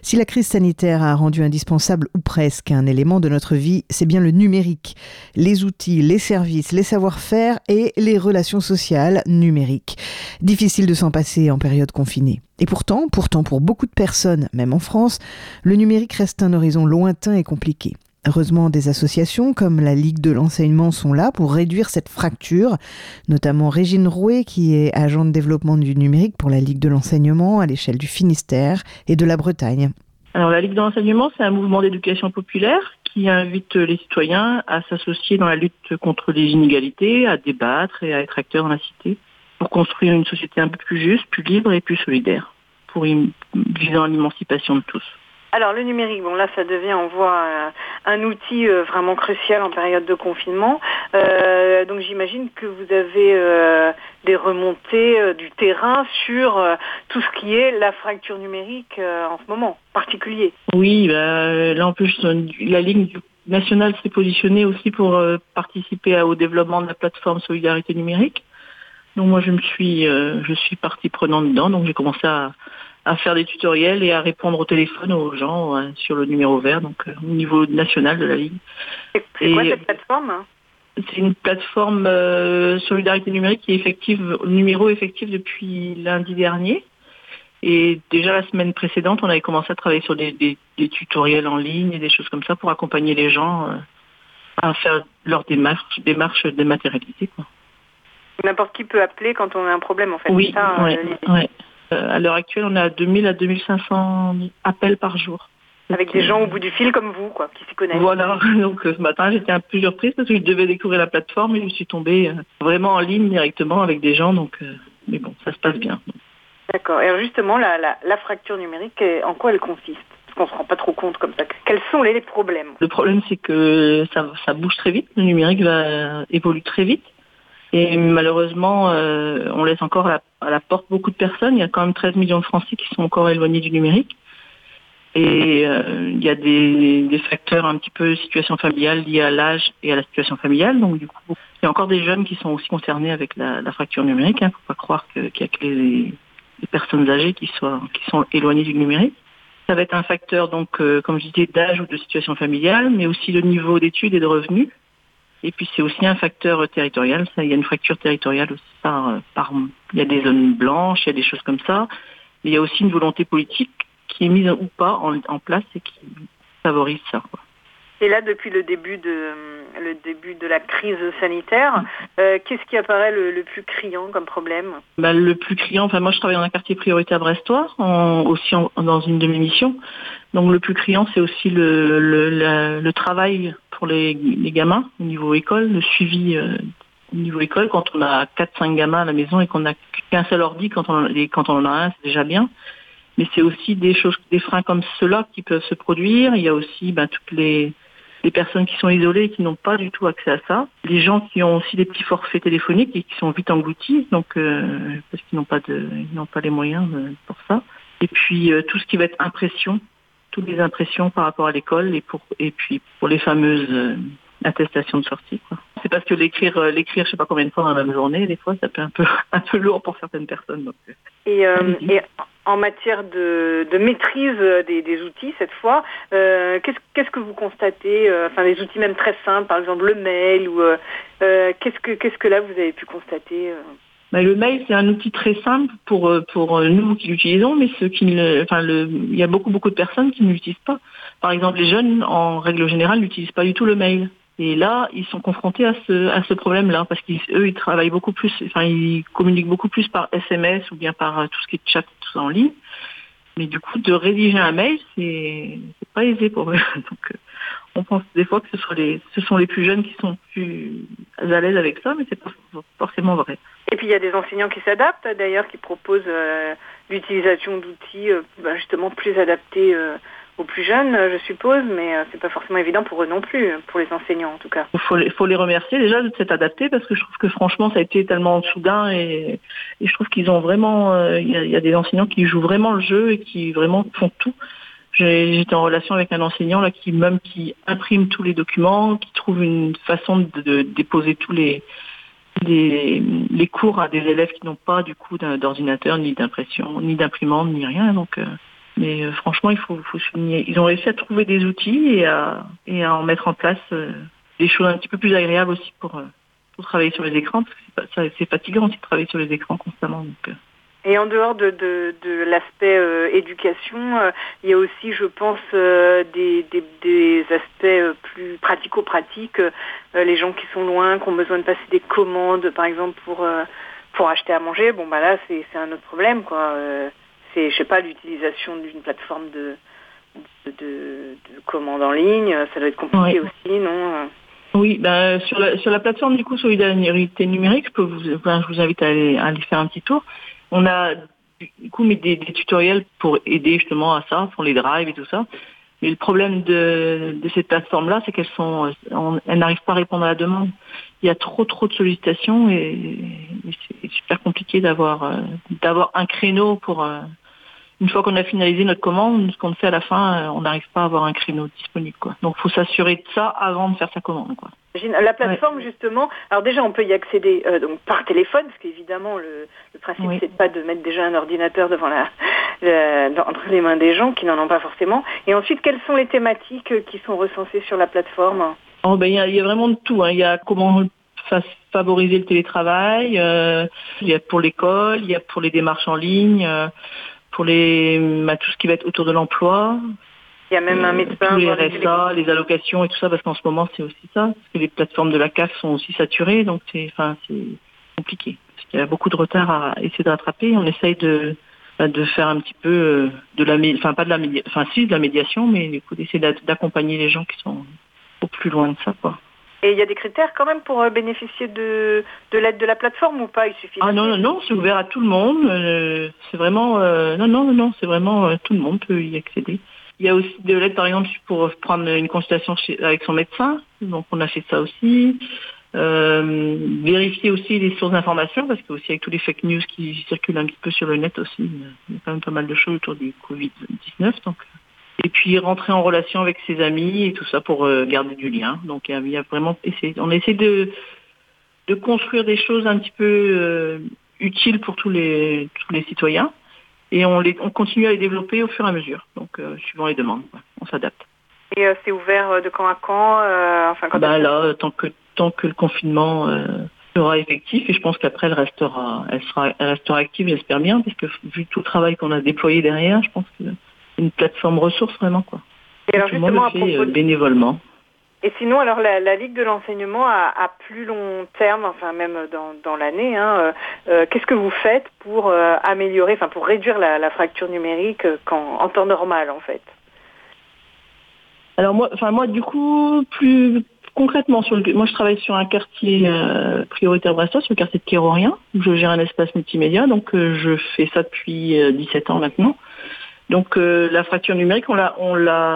Si la crise sanitaire a rendu indispensable ou presque un élément de notre vie, c'est bien le numérique. Les outils, les services, les savoir-faire et les relations sociales numériques. Difficile de s'en passer en période confinée. Et pourtant, pour beaucoup de personnes, même en France, le numérique reste un horizon lointain et compliqué. Heureusement, des associations comme la Ligue de l'enseignement sont là pour réduire cette fracture, notamment Régine Rouet, qui est agent de développement du numérique pour la Ligue de l'enseignement à l'échelle du Finistère et de la Bretagne. Alors la Ligue de l'enseignement, c'est un mouvement d'éducation populaire qui invite les citoyens à s'associer dans la lutte contre les inégalités, à débattre et à être acteurs dans la cité pour construire une société un peu plus juste, plus libre et plus solidaire, visant à l'émancipation de tous. Alors le numérique, bon là ça devient, on voit un outil vraiment crucial en période de confinement. Donc j'imagine que vous avez des remontées du terrain sur tout ce qui est la fracture numérique en ce moment, particulier. Oui, là en plus la Ligue nationale s'est positionnée aussi pour participer au développement de la plateforme Solidarité numérique. Donc moi je suis partie prenante dedans, donc j'ai commencé à faire des tutoriels et à répondre au téléphone aux gens sur le numéro vert, donc au niveau national de la Ligue. C'est quoi cette plateforme ? C'est une plateforme Solidarité numérique qui est numéro effectif depuis lundi dernier. Et déjà la semaine précédente, on avait commencé à travailler sur des tutoriels en ligne et des choses comme ça pour accompagner les gens à faire leur démarche dématérialisée, quoi. N'importe qui peut appeler quand on a un problème, en fait. Oui, oui. À l'heure actuelle, on a 2000 à 2500 appels par jour. Avec des gens au bout du fil comme vous, quoi, qui s'y connaissent. Voilà, donc ce matin, j'étais un peu surprise parce que je devais découvrir la plateforme et je suis tombée vraiment en ligne directement avec des gens, donc mais bon, ça se passe bien. D'accord. Et alors justement, la fracture numérique, en quoi elle consiste ? Parce qu'on ne se rend pas trop compte comme ça. Quels sont les problèmes ? Le problème, c'est que ça bouge très vite, le numérique évolue très vite. Et malheureusement, on laisse encore à la porte beaucoup de personnes. Il y a quand même 13 millions de Français qui sont encore éloignés du numérique. Et il y a des facteurs un petit peu situation familiale liés à l'âge et à la situation familiale. Donc du coup, il y a encore des jeunes qui sont aussi concernés avec la fracture numérique. Faut pas croire qu'il y a que les personnes âgées qui sont éloignées du numérique. Ça va être un facteur, donc, comme je disais, d'âge ou de situation familiale, mais aussi le niveau d'études et de revenus. Et puis c'est aussi un facteur territorial. Il y a une fracture territoriale aussi il y a des zones blanches, il y a des choses comme ça. Mais il y a aussi une volonté politique qui est mise ou pas en place et qui favorise ça, quoi. Et là, depuis le début de la crise sanitaire, qu'est-ce qui apparaît le plus criant comme problème ? Le plus criant, moi je travaille dans un quartier prioritaire brestois, dans une de mes missions. Donc le plus criant, c'est aussi le travail pour les gamins au niveau école, le suivi au niveau école. Quand on a 4-5 gamins à la maison et qu'on n'a qu'un seul ordi, quand on en a un, c'est déjà bien. Mais c'est aussi des freins comme ceux-là qui peuvent se produire. Il y a aussi toutes les personnes qui sont isolées et qui n'ont pas du tout accès à ça. Les gens qui ont aussi des petits forfaits téléphoniques et qui sont vite engloutis, donc parce qu'ils n'ont pas les moyens pour ça. Et puis tout ce qui va être impression, toutes les impressions par rapport à l'école et puis pour les fameuses attestations de sortie, quoi. C'est parce que l'écrire, je sais pas combien de fois dans la même journée, des fois ça peut être un peu lourd pour certaines personnes. Donc. Et en matière de maîtrise des outils, cette fois, qu'est-ce que vous constatez, des outils même très simples, par exemple le mail, ou qu'est-ce que là vous avez pu constater Le mail, c'est un outil très simple pour nous qui l'utilisons, mais il y a beaucoup de personnes qui ne l'utilisent pas. Par exemple, les jeunes, en règle générale, n'utilisent pas du tout le mail. Et là, ils sont confrontés à ce problème-là, parce qu'eux, ils travaillent beaucoup plus, ils communiquent beaucoup plus par SMS ou bien par tout ce qui est chat, tout ça en ligne. Mais du coup, de rédiger un mail, c'est pas aisé pour eux. Donc, on pense des fois que ce sont les plus jeunes qui sont plus à l'aise avec ça, mais c'est pas forcément vrai. Et puis il y a des enseignants qui s'adaptent, d'ailleurs, qui proposent l'utilisation d'outils justement plus adaptés aux plus jeunes, je suppose, mais c'est pas forcément évident pour eux non plus, pour les enseignants en tout cas. Il faut les remercier déjà de s'être adaptés, parce que je trouve que franchement ça a été tellement soudain et je trouve qu'ils ont vraiment, il y a des enseignants qui jouent vraiment le jeu et qui vraiment font tout. J'étais en relation avec un enseignant là qui imprime tous les documents, qui trouve une façon de déposer tous les cours à des élèves qui n'ont pas du coup d'ordinateur, ni d'impression, ni d'imprimante, ni rien. Donc Mais franchement, il faut souligner. Ils ont réussi à trouver des outils et à en mettre en place des choses un petit peu plus agréables aussi pour travailler sur les écrans, parce que c'est fatigant aussi de travailler sur les écrans constamment. Donc, Et en dehors de l'aspect éducation, il y a aussi, je pense, des aspects plus pratico-pratiques. Les gens qui sont loin, qui ont besoin de passer des commandes, par exemple, pour acheter à manger. Bon, bah là, c'est un autre problème, quoi. C'est, je sais pas, l'utilisation d'une plateforme de commande en ligne. Ça doit être compliqué aussi, non? Oui, sur la plateforme du coup Solidarité numérique, je vous invite à aller faire un petit tour. On a du coup mis des tutoriels pour aider justement à ça, pour les drives et tout ça. Mais le problème de cette plateforme-là, c'est elles n'arrivent pas à répondre à la demande. Il y a trop de sollicitations et c'est super compliqué d'avoir un créneau pour. Une fois qu'on a finalisé notre commande, ce qu'on fait à la fin, on n'arrive pas à avoir un créneau disponible, quoi. Donc, il faut s'assurer de ça avant de faire sa commande, quoi. La plateforme, justement, alors déjà, on peut y accéder donc par téléphone, parce qu'évidemment, le principe, c'est pas de mettre déjà un ordinateur devant entre les mains des gens qui n'en ont pas forcément. Et ensuite, quelles sont les thématiques qui sont recensées sur la plateforme? Il y a vraiment de tout, hein. Il y a comment favoriser le télétravail, il y a pour l'école, il y a pour les démarches en ligne, pour tout ce qui va être autour de l'emploi. Il y a même un médecin. Tous les RSA, les allocations et tout ça, parce qu'en ce moment, c'est aussi ça. Parce que les plateformes de la CAF sont aussi saturées, donc c'est compliqué. Parce qu'il y a beaucoup de retard à essayer de rattraper. On essaye de faire un petit peu de la médiation, mais du coup, d'essayer d'accompagner les gens qui sont au plus loin de ça, quoi. Et il y a des critères quand même pour bénéficier de l'aide de la plateforme ou pas? Il suffit. Ah non, c'est ouvert à tout le monde. C'est vraiment non, c'est vraiment tout le monde peut y accéder. Il y a aussi de l'aide, par exemple, pour prendre une consultation avec son médecin. Donc, on a fait ça aussi. Vérifier aussi les sources d'information, parce que aussi avec tous les fake news qui circulent un petit peu sur le net aussi, il y a quand même pas mal de choses autour du Covid-19. Donc. Et puis rentrer en relation avec ses amis et tout ça pour garder du lien. Donc, il y a vraiment on essaie de construire des choses un petit peu utiles pour tous les citoyens. Et on continue à les développer au fur et à mesure, donc suivant les demandes, on s'adapte. Et c'est ouvert de quand à quand tant que le confinement sera effectif, et je pense qu'après elle restera active, j'espère bien, parce que vu tout le travail qu'on a déployé derrière, je pense que c'est une plateforme ressource vraiment, quoi. Et alors, tout le monde le fait bénévolement. Et sinon, alors la Ligue de l'enseignement à plus long terme, enfin même dans l'année, qu'est-ce que vous faites pour améliorer, pour réduire la fracture numérique en temps normal, en fait? Alors moi du coup, plus concrètement, moi je travaille sur un quartier prioritaire brestois, sur le quartier de Kérorien, où je gère un espace multimédia, donc je fais ça depuis 17 ans maintenant. Donc la fracture numérique, on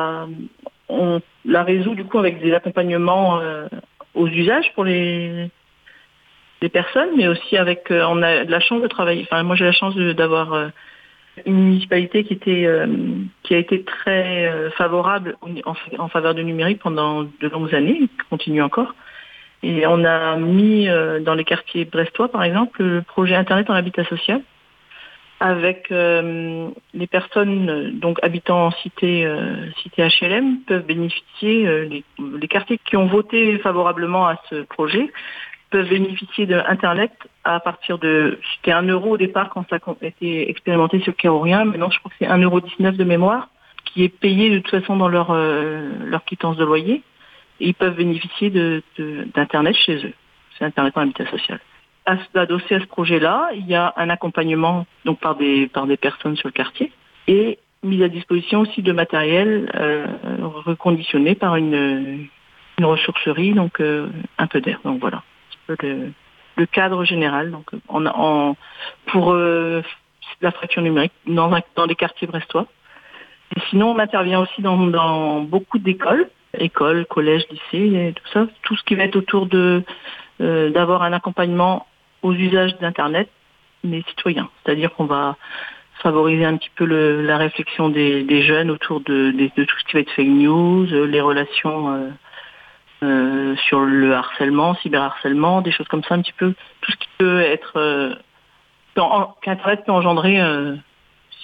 la résout du coup avec des accompagnements aux usages pour les personnes, mais aussi avec on a de la chance de travailler. Enfin, moi j'ai la chance d'avoir une municipalité qui a été très favorable en faveur du numérique pendant de longues années, qui continue encore. Et on a mis dans les quartiers brestois, par exemple, le projet Internet en habitat social, avec les personnes donc habitant en cité HLM peuvent bénéficier, les quartiers qui ont voté favorablement à ce projet peuvent bénéficier d'Internet à partir de, c'était 1 euro au départ quand ça a été expérimenté sur Kérorien, maintenant je crois que c'est 1,19 € de mémoire, qui est payé de toute façon dans leur quittance de loyer, et ils peuvent bénéficier d'Internet chez eux. C'est Internet en habitat social. Adossé à ce projet-là, il y a un accompagnement donc par des personnes sur le quartier et mise à disposition aussi de matériel reconditionné par une ressourcerie, donc un peu d'air. Donc voilà, le cadre général. Donc pour la fracture numérique dans les quartiers brestois. Et sinon, on intervient aussi dans beaucoup d'écoles, collèges, lycées, et tout ça, tout ce qui va être autour d'avoir un accompagnement aux usages d'Internet, mais citoyens. C'est-à-dire qu'on va favoriser un petit peu la réflexion des jeunes autour de tout ce qui va être fake news, les relations sur le harcèlement, cyberharcèlement, des choses comme ça, un petit peu tout ce qui peut être qu'Internet peut engendrer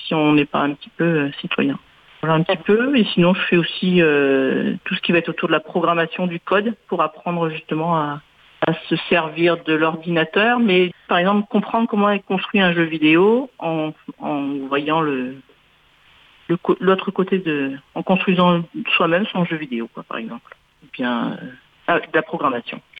si on n'est pas un petit peu citoyen. Voilà un petit peu. Et sinon, je fais aussi tout ce qui va être autour de la programmation du code pour apprendre justement à se servir de l'ordinateur. Mais par exemple, comprendre comment est construit un jeu vidéo en voyant l'autre côté en construisant soi-même son jeu vidéo, quoi, par exemple. Ou bien de la programmation.